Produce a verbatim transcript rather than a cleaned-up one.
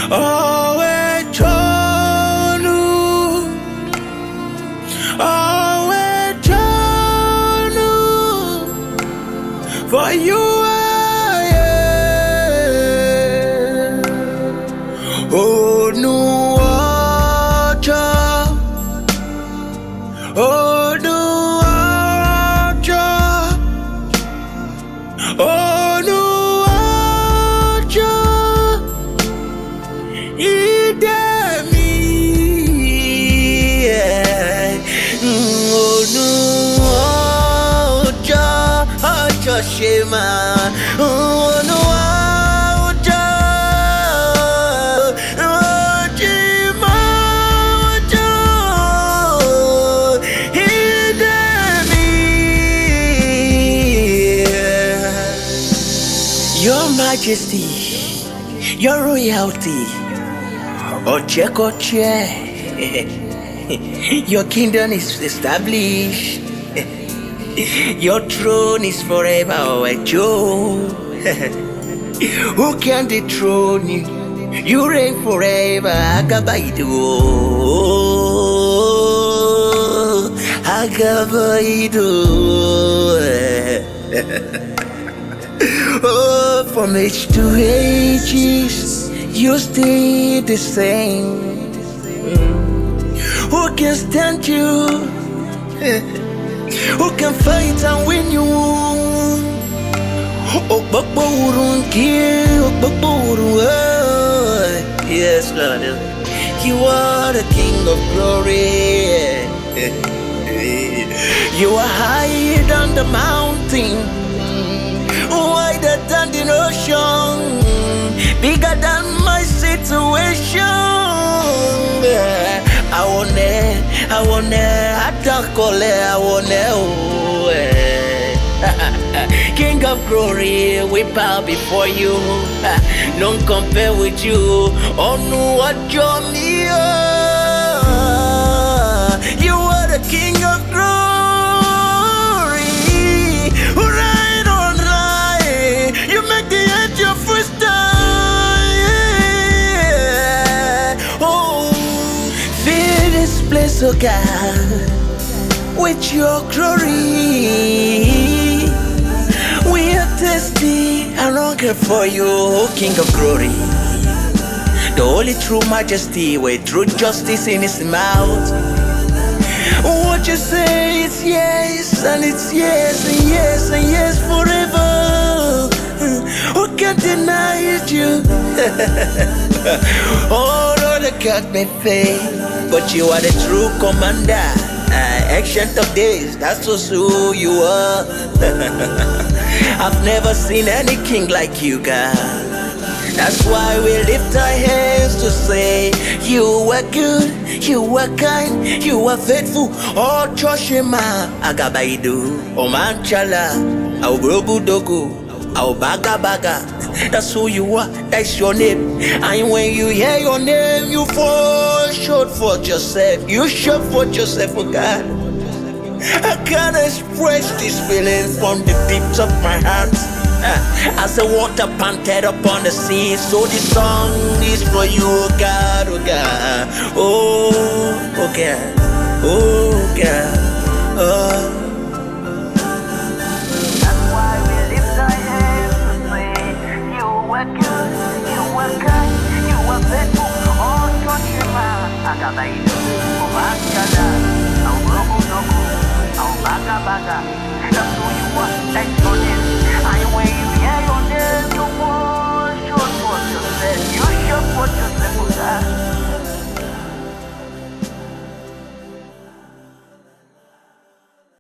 Always Jonu, always Jonu, for you I am. Oh no, oh no, oh no, Idemi, oh no, Oja, Oja Shema, oh no, Oja, Ojima, Oja, Idemi, Your Majesty, Your Royalty. Oche Koche, your kingdom is established. Your throne is forever, oh Joe. Who can dethrone you? You reign forever, Agabaido. Agabaido. Oh, from age to ages, you stay the same. Who can stand you? Who can fight and win you? Oh, Baba Urunki, oh, Baba Urun. Yes, Lord. You are the King of glory. You are higher than the mountain, wider than the ocean, bigger than my situation. I want it, I want it, I don't call it, I want it. King of glory, we bow before you. None compare with you. Oh no, what you're me. You are the King of glory. Right on right, you make the edge your footstep. Place, oh God, with your glory. We are thirsty and hunger for you, oh King of glory. The only true majesty with true justice in his mouth. What you say is yes, and it's yes, and yes, and yes forever. Who can deny it, you? Oh Lord, I can't be faith, but you are the true commander, uh, ancient of days, that's just who you are. I've never seen any king like you, God. That's why we lift our hands to say, you are good, you are kind, you are faithful. Oh, Choshima, Agabaidu, Omanchala, Aurobudogu, Aubaga Baga. That's who you are, that's your name. And when you hear your name, you fall short for yourself. You short for yourself, oh God. I can't express this feeling from the depths of my heart. Uh, as the water panted upon the sea, so this song is for you, oh God, oh God. Oh, oh God, oh God, oh. Agabaido, Omanchala, Aurobudogu, Aubaga Baga. That's who you are, that's